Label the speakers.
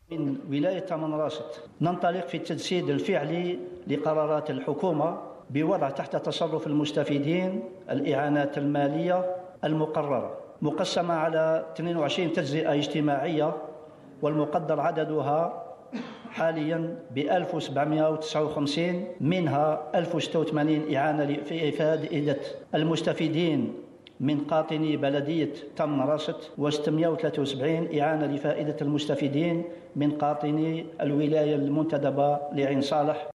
Speaker 1: من ولاية تمن راشد ننطلق في التجسيد الفعلي لقرارات الحكومة بوضع تحت تصرف المستفيدين الإعانات المالية المقررة مقسمة على 22 تجزئة اجتماعية، والمقدر عددها حاليا ب 1759، منها 1086 إعانة في فائدة المستفيدين من قاطني بلدية تمن راشد، و673 إعانة لفائدة المستفيدين من قاطني الولاية المنتدبة لعين صالح.